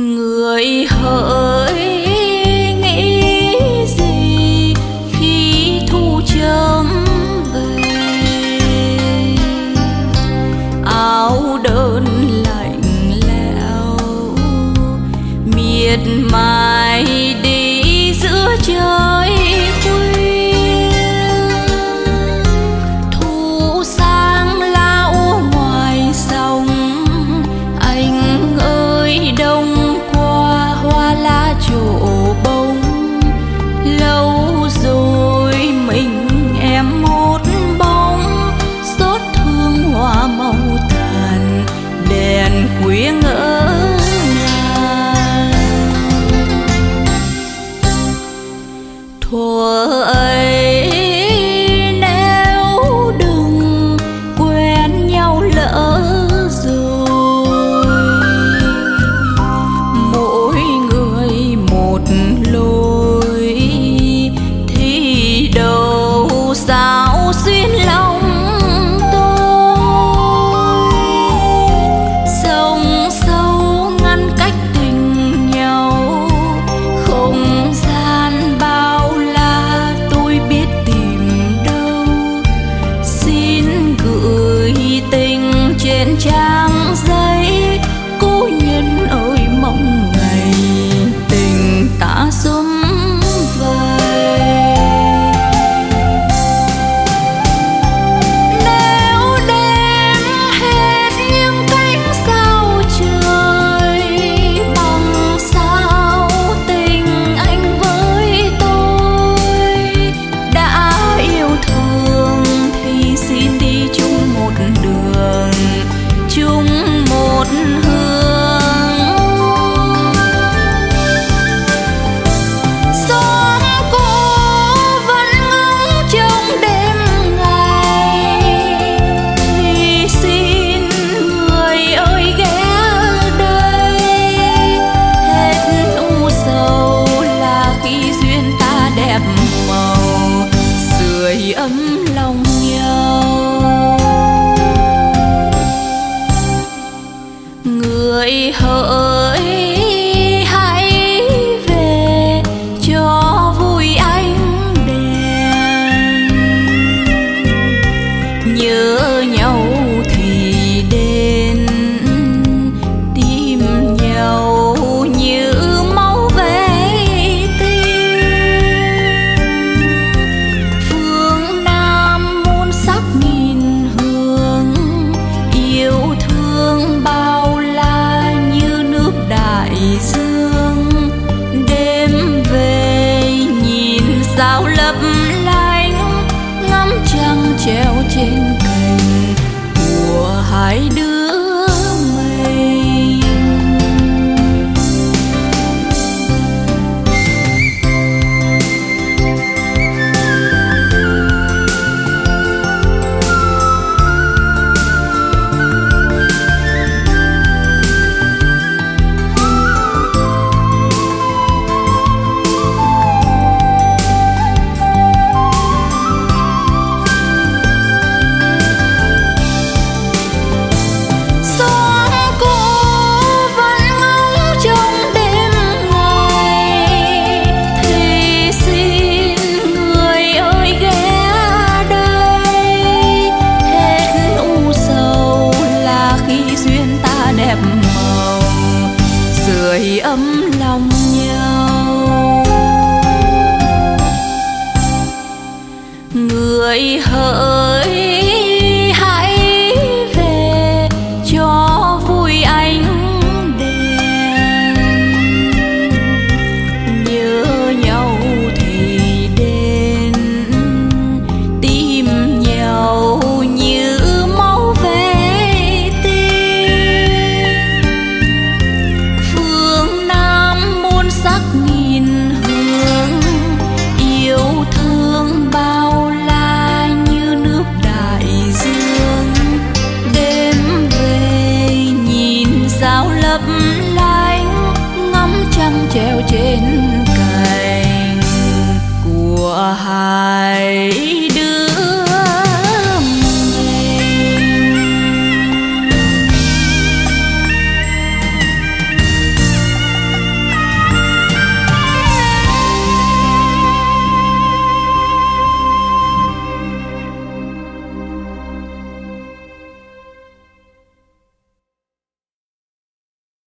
Người hỡi nghĩ gì khi thu chớm về, áo đơn lạnh lẽo miệt mài đi giữa trời khuya. Thu sáng lá úa ngoài sông, anh ơi đông qua hoa lá trổ bông. Lâu rồi mình em một bóng, xót thương hoa màu tàn đèn khuya ngỡ ngàng. Thuở ấy nếu đừng quen nhau lỡ rồi, mỗi người một lối thì đâu sao xuyên lòng tôi. Sông sâu ngăn cách tình nhau, không gian bao la tôi biết tìm đâu. Xin gửi tình trên trang giấy, cô nhân ơi mong ngày tình ta sum vầy. Nếu đêm hết những cánh sao trời, bằng sao tình anh với tôi. Đã yêu thương thì xin đi chung một đường, chung một hướng. Xóm cô vẫn ngóng trong đêm ngày, thì xin người ơi ghé đây. Hết u sầu là khi duyên ta đẹp màu, sưởi ấm lòng nhau. Người hỡi hãy về cho vui ánh đèn, nhớ nhau thì đến tìm nhau như máu về tim. Phương Nam muôn sắc nghìn hương, yêu thương bao la như nước đại dương. Đêm về nhìn sao lấp lánh, ngắm trăng treo trên cành của hai đứa mình. Xóm cô vẫn ngóng trong đêm ngày, thì xin người ơi ghé đây. Hết u sầu là khi duyên ta đẹp màu, sưởi ấm lòng nhau. Người hỡi